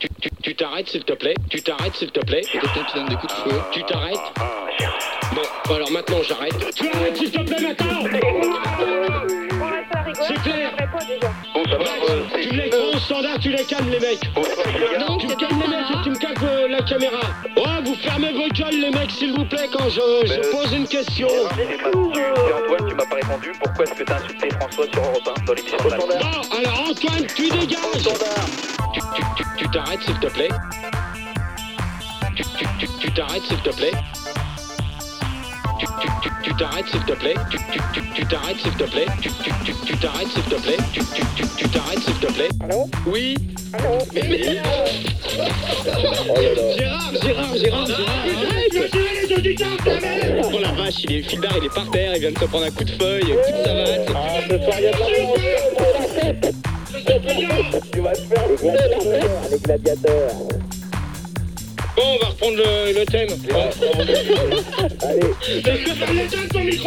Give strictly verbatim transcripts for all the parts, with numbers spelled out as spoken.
Tu, tu, tu t'arrêtes s'il te plaît. Tu t'arrêtes s'il te plaît. C'est quelqu'un qui donne des coups de feu. Tu t'arrêtes. Bon, alors maintenant j'arrête. Tu arrêtes s'il te plaît maintenant. C'est clair. Bon, ça va, euh, Tu me les prends au standard, tu les calmes les mecs. Donc, Tu me c'est calmes les mecs et tu me calmes euh, la caméra. Ouais, vous fermez vos gueules les mecs s'il vous plaît quand je, je Mais- pose une question. C'est Antoine, tu m'as pas répondu. Pourquoi est-ce que t'as insulté François sur Europe un dans l'émission de la Bon, alors Antoine, tu dégages. Tu, tu, tu, tu t'arrêtes s'il te plaît. Tu, tu, tu, tu t'arrêtes s'il te plaît. Tu, tu, tu, tu t'arrêtes s'il te plaît. Tu, tu, tu, tu t'arrêtes s'il te plaît. Tu, tu, tu, tu t'arrêtes s'il te plaît. Tu, tu, tu, tu t'arrêtes s'il te plaît. Allô? Oui. Allô? Mais, mais... Gérard, Gérard, Gérard, Gérard. Oh la vache, il est Philbert, il est par terre, il vient de se prendre un coup de feuille, une petite savate. Ah, ce soir, il y a de la Tu vas te faire les gladiateurs, les gladiateurs. Bon, on va reprendre le, le thème. Allez. Est-ce que ça m'éteint ton micro?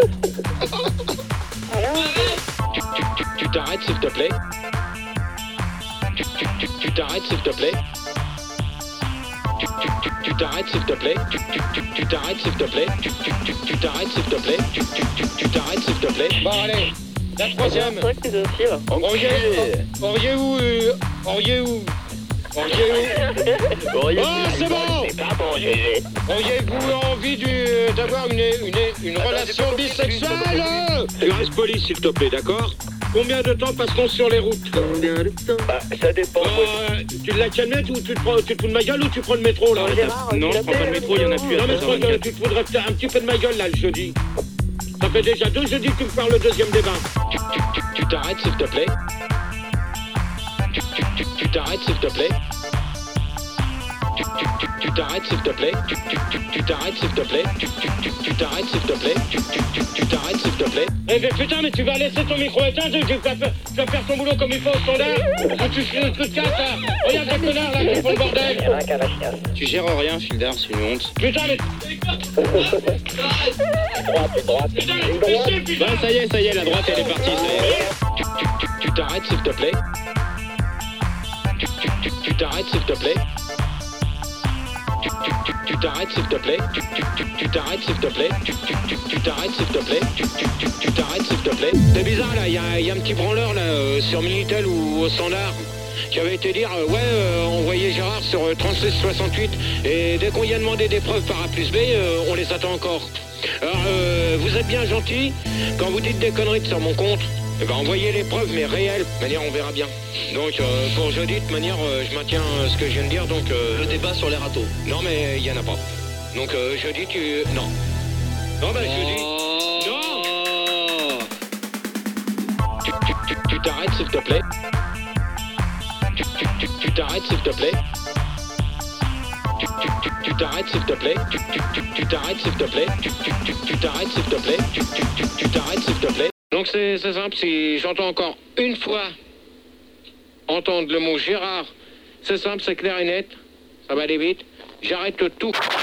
Tu, tu, tu, tu t'arrêtes s'il te plaît. Tu, tu, tu, tu t'arrêtes s'il te plaît. Tu, tu, tu, tu t'arrêtes s'il te plaît. Tu, tu, tu, tu t'arrêtes s'il te plaît. Tu, tu, tu, tu t'arrêtes s'il te plaît. Tu, tu, tu, tu t'arrêtes s'il te plaît. Bon allez, la troisième. C'est vrai que c'est aussi là. Auriez, auriez-vous, euh, auriez-vous, auriez-vous. Oh c'est bon. Auriez-vous envie du- d'avoir une, une, une relation bisexuelle? Tu restes poli s'il te plaît, d'accord? Combien de temps passe-t-on sur les routes? Combien de temps? Bah, ça dépend. Euh, tu te la calmettes ou tu te, prends, tu te fous de ma gueule ou tu prends le métro là? Gérard, Non, tu je prends pas le métro, il y en a plus à Non mais je crois treize heures que tu te voudrais faire un petit peu de ma gueule là le jeudi. Ça fait déjà deux jeudis que tu me parles le deuxième débat. Tu, tu, tu, tu t'arrêtes s'il te plaît. Tu, tu, tu, tu t'arrêtes s'il te plaît. Tu, tu, tu, tu t'arrêtes s'il te plaît. Tu, tu, tu, tu t'arrêtes s'il te plaît. Tu, tu, tu, tu t'arrêtes s'il te plaît. Tu, tu, tu, tu t'arrêtes s'il te plaît. Eh mais putain mais tu vas laisser ton micro éteint, tu, tu, vas, faire, tu vas faire ton boulot comme il faut au standard. Ah, tu tu te casses là. Regarde les connards là qui font le bordel. Il y en a un qui a la chiasse. Tu gères rien, Philbert, c'est une honte. Putain mais... Droite, droite. Putain mais fais chier, putain. Bah ça y est, ça y est, la droite elle est partie, ça y est. Tu, tu, tu, tu t'arrêtes s'il te plaît. Tu, tu, tu, tu t'arrêtes s'il te plaît. Tu, tu, tu, tu t'arrêtes s'il te plaît. Tu, tu, tu, tu t'arrêtes s'il te plaît. Tu, tu, tu, tu t'arrêtes s'il te plaît. Tu, tu, tu, tu t'arrêtes s'il te plaît. C'est bizarre là, il y a, y a un petit branleur là euh, sur Minitel ou au standard qui avait été dire euh, ouais euh, on voyait Gérard sur euh, trente-six soixante-huit et dès qu'on y a demandé des preuves par A plus B, euh, on les attend encore. Alors euh, vous êtes bien gentil quand vous dites des conneries sur mon compte. Eh ben, envoyez les preuves, mais réelles. De manière, on verra bien. Donc, euh, pour jeudi, de manière, euh, je maintiens euh, ce que je viens de dire, donc... Euh... Le débat sur les râteaux. Non, mais il y en a pas. Donc, euh, jeudi, tu... Non. Non, bah, jeudi... Non. Tu, tu, tu, tu t'arrêtes, s'il te plaît. Tu, tu, tu, tu t'arrêtes, s'il te plaît. Tu, tu, tu, tu t'arrêtes, s'il te plaît. Tu, tu, tu, tu t'arrêtes, s'il te plaît. Tu, tu, tu, tu t'arrêtes, s'il te plaît. Tu, tu, tu, tu t'arrêtes, s'il te plaît. Donc c'est simple, si j'entends encore une fois entendre le mot Gérard, c'est simple, c'est clair et net, ça va aller vite, j'arrête tout.